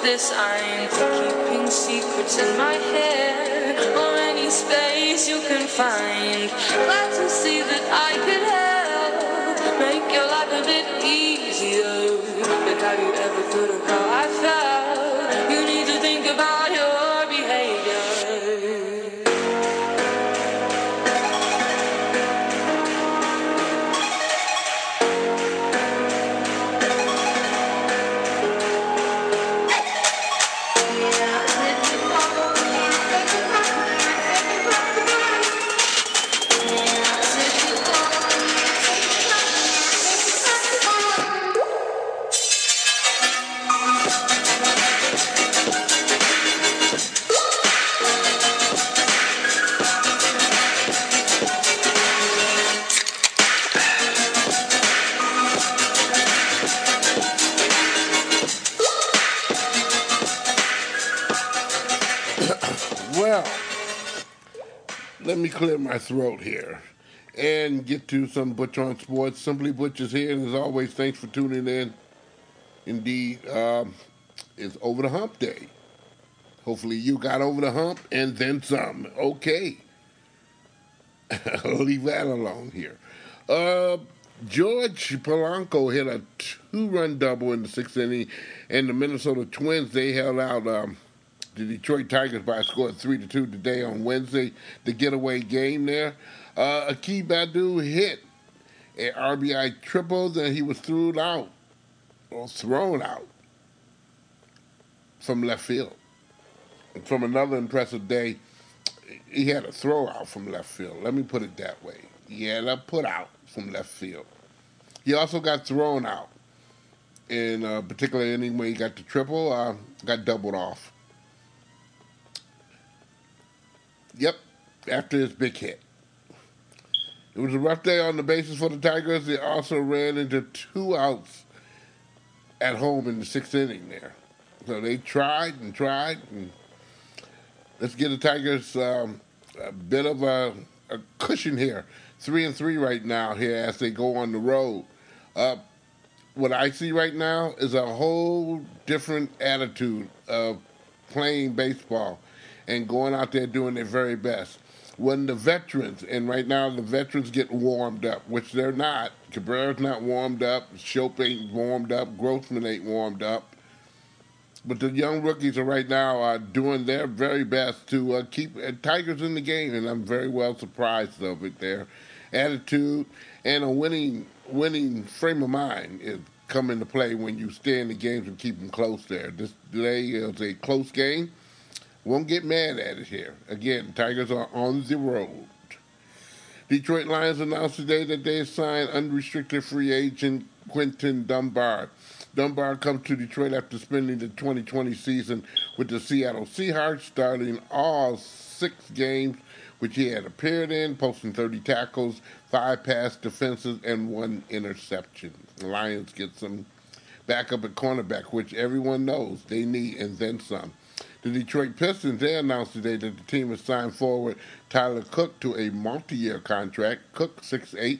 this, I ain't keeping secrets in my head or any space you can find. Glad to see that I could help make your life a bit easier. But have you ever thought of how I felt? You need to think about your behavior. Well, let me clear my throat here and get to some Butch on Sports. Simply Butch is here, and as always, thanks for tuning in. Indeed, it's over the hump day. Hopefully, you got over the hump and then some. Okay. Leave that alone here. George Polanco hit a two-run double in the sixth inning, and the Minnesota Twins, they held out the Detroit Tigers by a score of 3-2 today on Wednesday, the getaway game there. Akeem Badu hit an RBI triple, then he was thrown out from left field. From another impressive day, he had a throw out from left field. Let me put it that way. He had a put out from left field. He also got thrown out in a particular inning where he got the triple, got doubled off. Yep, after his big hit. It was a rough day on the bases for the Tigers. They also ran into two outs at home in the sixth inning there. So they tried and let's give the Tigers a bit of a cushion here. 3-3 right now here as they go on the road. What I see right now is a whole different attitude of playing baseball and going out there doing their very best. When the veterans, and right now the veterans get warmed up, which they're not. Cabrera's not warmed up. Shope ain't warmed up. Grossman ain't warmed up. But the young rookies are right now doing their very best to keep Tigers in the game, and I'm very well surprised of it. Their attitude and a winning frame of mind is come into play when you stay in the games and keep them close there. This today is a close game. Won't get mad at it here. Again, Tigers are on the road. Detroit Lions announced today that they signed unrestricted free agent Quinton Dunbar. Dunbar comes to Detroit after spending the 2020 season with the Seattle Seahawks, starting all 6 games which he had appeared in, posting 30 tackles, 5 pass defenses, and 1 interception. The Lions get some backup at cornerback, which everyone knows they need, and then some. The Detroit Pistons, they announced today that the team has signed forward Tyler Cook to a multi-year contract. Cook, 6'8",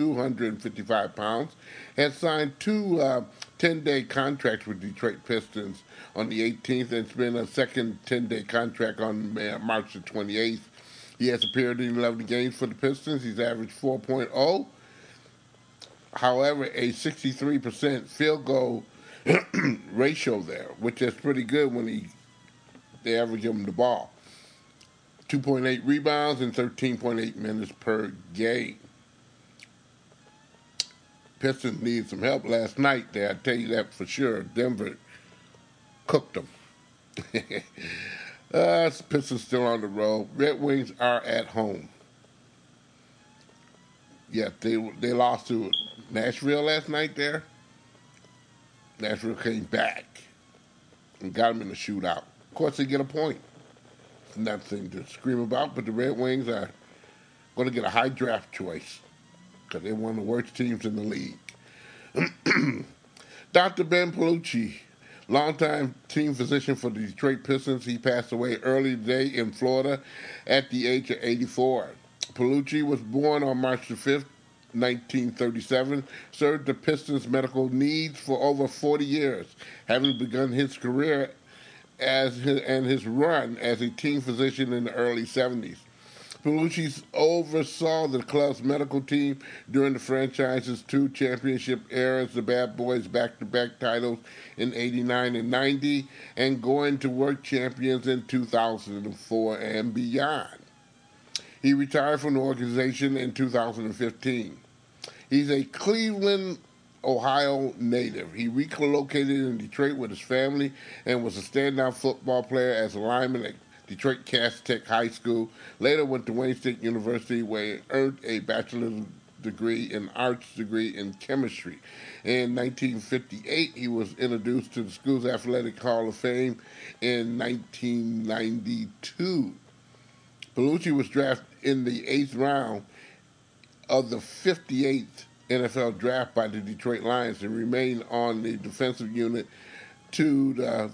255 pounds, has signed 2 10-day contracts with Detroit Pistons on the 18th, and it's been a second 10-day contract on March the 28th. He has appeared in 11 games for the Pistons. He's averaged 4.0. However, a 63% field goal ratio there, which is pretty good when they average him the ball. 2.8 rebounds and 13.8 minutes per game. Pistons need some help last night there, I tell you that for sure. Denver cooked them. Pistons still on the road. Red Wings are at home. Yeah, they lost to Nashville last night there. Nashville came back and got them in the shootout. Of course, they get a point. It's nothing to scream about, but the Red Wings are going to get a high draft choice because they're one of the worst teams in the league. Dr. Ben Palucci, longtime team physician for the Detroit Pistons, he passed away early today in Florida at the age of 84. Palucci was born on March the 5th, 1937, served the Pistons' medical needs for over 40 years, having begun his career and his run as a team physician in the early 70s. Palucci oversaw the club's medical team during the franchise's two championship eras, the Bad Boys back-to-back titles in 89 and 90, and going to work champions in 2004 and beyond. He retired from the organization in 2015. He's a Cleveland, Ohio native. He relocated in Detroit with his family and was a standout football player as a lineman at Detroit Cass Tech High School. Later went to Wayne State University where he earned a bachelor's degree and arts degree in chemistry. In 1958, he was introduced to the school's Athletic Hall of Fame in 1992. Palucci was drafted in the 8th round of the 58th NFL draft by the Detroit Lions and remained on the defensive unit through the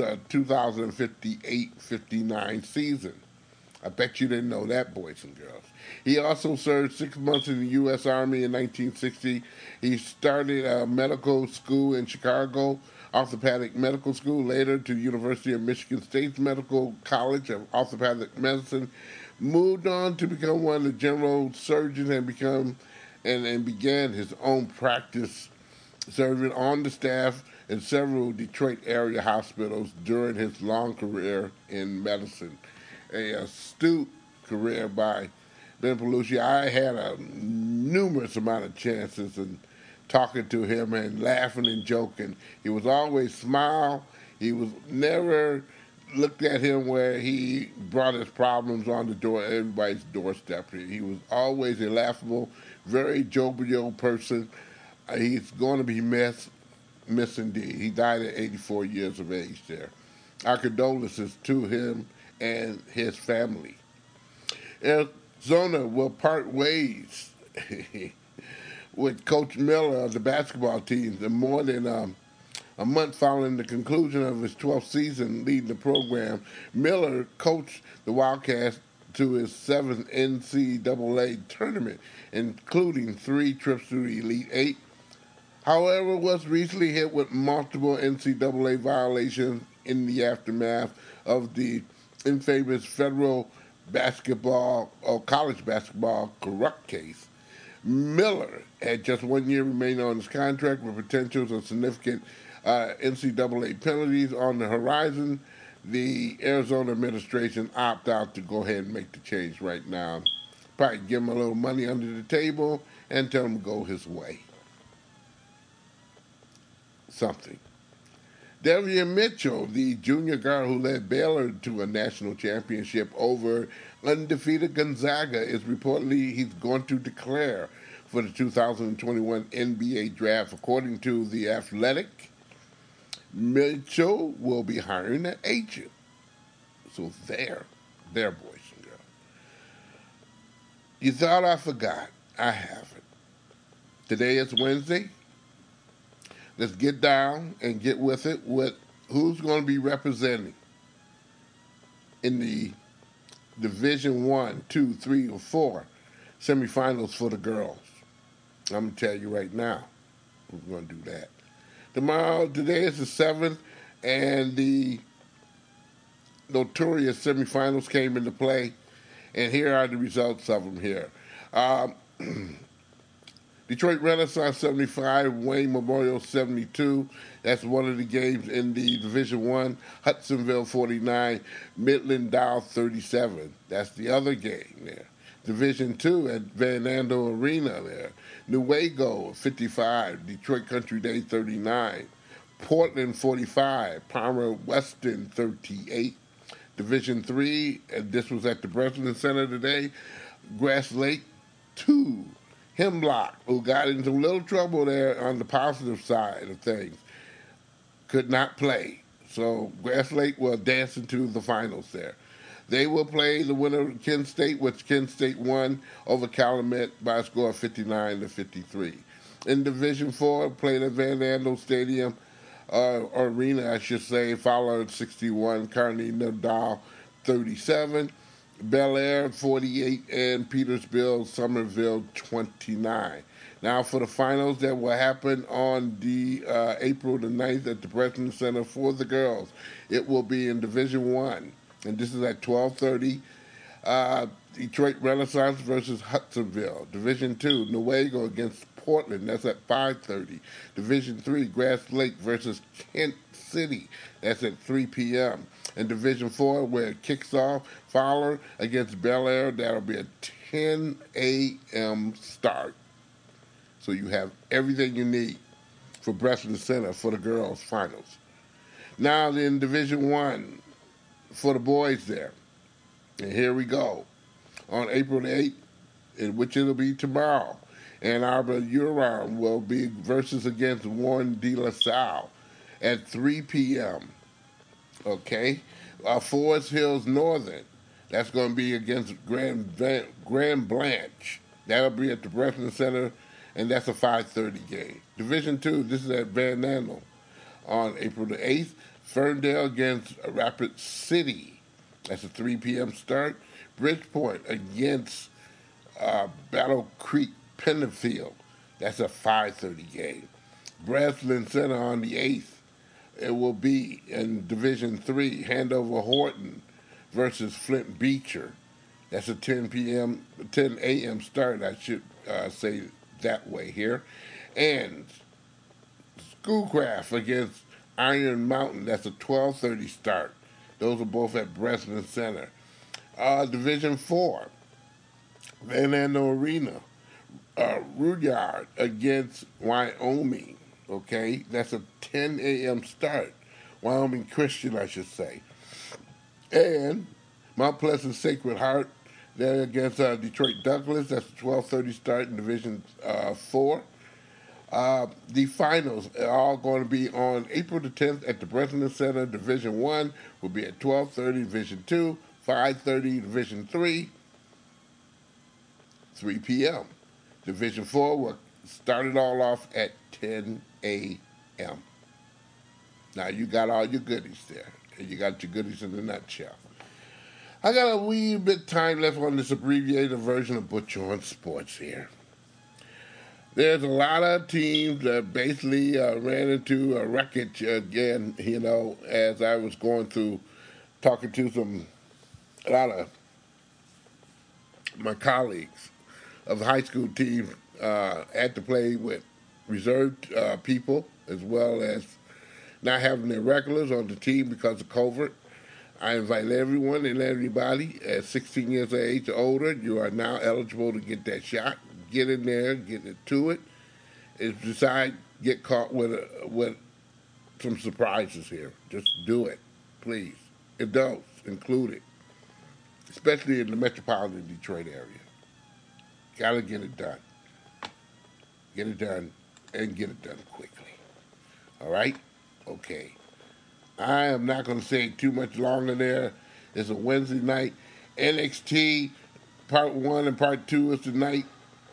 2058-59 season. I bet you didn't know that, boys and girls. He also served 6 months in the U.S. Army in 1960. He started a medical school in Chicago, orthopedic medical school, later to the University of Michigan State's Medical College of Orthopedic Medicine, moved on to become one of the general surgeons and began his own practice, serving on the staff in several Detroit area hospitals during his long career in medicine. A astute career by Ben Palucci. I had a numerous amount of chances in talking to him and laughing and joking. He was always smile. He was never looked at him where he brought his problems on the door, everybody's doorstep. He was always a laughable, very jovial person. He's going to be missed indeed. He died at 84 years of age there. Our condolences to him and his family. Arizona will part ways with Coach Miller of the basketball team in more than a month following the conclusion of his 12th season leading the program. Miller coached the Wildcats to his 7th NCAA tournament, including 3 trips to the Elite Eight. However, was recently hit with multiple NCAA violations in the aftermath of the infamous federal basketball or college basketball corrupt case. Miller had just 1 year remaining on his contract with potentials of significant NCAA penalties on the horizon. The Arizona administration opted out to go ahead and make the change right now. Probably give him a little money under the table and tell him to go his way. Something. Devian Mitchell, the junior guard who led Baylor to a national championship over undefeated Gonzaga, is reportedly he's going to declare for the 2021 NBA draft. According to The Athletic, Mitchell will be hiring an agent. So there, boys and girls. You thought I forgot. I haven't. Today is Wednesday. Let's get down and get with it with who's going to be representing in the Division 1, 2, 3, or 4 semifinals for the girls. I'm going to tell you right now who's going to do that. Today is the 7th, and the notorious semifinals came into play, and here are the results of them here. Detroit Renaissance 75, Wayne Memorial 72. That's one of the games in the Division 1. Hudsonville 49, Midland Dow 37. That's the other game there. Division 2 at Van Andel Arena there. Newaygo 55, Detroit Country Day 39. Portland 45, Palmer Weston 38. Division 3, and this was at the Breslin Center today, Grass Lake 2. Hemlock, who got into a little trouble there on the positive side of things, could not play. So Grass Lake will dance into the finals there. They will play the winner of Kent State, which Kent State won over Calumet by a score of 59-53. In Division 4, played at Van Andel Stadium, Arena, I should say, followed 61, Carney Nadal 37. Bel Air 48, and Petersville, Somerville 29. Now for the finals that will happen on the April the 9th at the Breslin Center for the girls, it will be in Division 1, and this is at 12:30. Detroit Renaissance versus Hudsonville. Division 2, Newaygo against Portland. That's at 5:30. Division 3, Grass Lake versus Kent City. That's at 3 p.m. And Division 4, where it kicks off, Fowler against Bel Air. That'll be a 10 a.m. start. So you have everything you need for Breslin Center for the girls' finals. Now in Division 1, for the boys there. And here we go. On April the 8th, in which it'll be tomorrow, Ann Arbor Huron will be versus against Warren De La Salle at 3 p.m. Okay? Forest Hills Northern, that's going to be against Grand Blanche. That'll be at the Breslin Center, and that's a 5:30 game. Division 2, this is at Van Andel on April the 8th. Ferndale against Rapid City. That's a 3 p.m. start. Bridgeport against Battle Creek Penderfield. That's a 5:30 game. Breslin Center on the 8th. It will be in Division 3, Handover Horton versus Flint Beecher. That's a 10 a.m. start, I should say that way here. And Schoolcraft against Iron Mountain. That's a 12:30 start. Those are both at Breslin Center. Division 4, Van Andel Arena. Rudyard against Wyoming. Okay, that's a 10 a.m. start. Wyoming Christian, I should say. And Mount Pleasant Sacred Heart, they're against Detroit Douglas. That's a 12:30 start in Division 4. The finals are all going to be on April the 10th at the Breslin Center. Division 1 will be at 12:30. Division 2, 5:30. Division 3, 3 p.m. Division 4 will start it all off at 10 a.m. Now you got all your goodies there, and you got your goodies in a nutshell. I got a wee bit time left on this abbreviated version of Butcher on Sports here. There's a lot of teams that basically ran into a wreckage again, as I was going through, talking to a lot of my colleagues of the high school team had to play with reserved people as well as not having their regulars on the team because of COVID. I invite everyone and everybody at 16 years of age or older, you are now eligible to get that shot. Get in there, get into it. If you decide, get caught with some surprises here. Just do it, please. Adults included, especially in the metropolitan Detroit area. Gotta get it done. Get it done, and get it done quickly. All right? Okay. I am not going to say too much longer there. It's a Wednesday night. NXT Part 1 and Part 2 is tonight.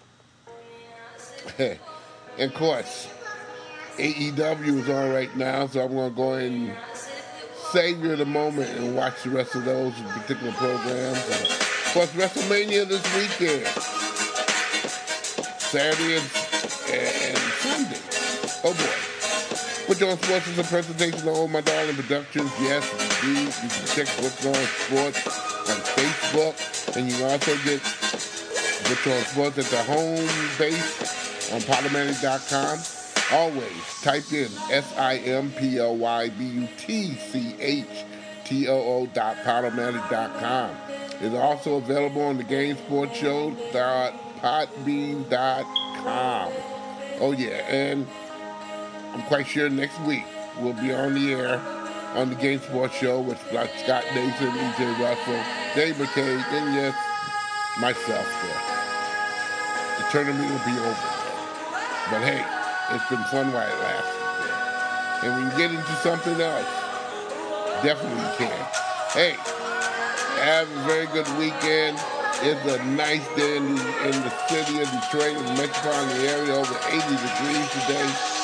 And of course, AEW is on right now, so I'm going to go ahead and savor the moment and watch the rest of those particular programs. Of course, WrestleMania this weekend. Saturday and Sunday. Oh boy. Butcher on Sports is a presentation of All My Darling Productions. Yes, indeed. You can check Butcher on Sports on Facebook. And you can also get Butcher on Sports at the home base on Podomatic.com. Always type in SIMPLYBUTCHTOO.Podomatic.com. It's also available on the GameSportShow.podbean.com. Oh yeah, and I'm quite sure next week we'll be on the air on the Game Sports Show with Scott Nason, E.J. Russell, Dave McKay, and yes, myself there. The tournament will be over. But hey, it's been fun while it lasted. And when you get into something else, definitely can. Hey, have a very good weekend. It's a nice day in the city of Detroit, in the metropolitan area, over 80 degrees today.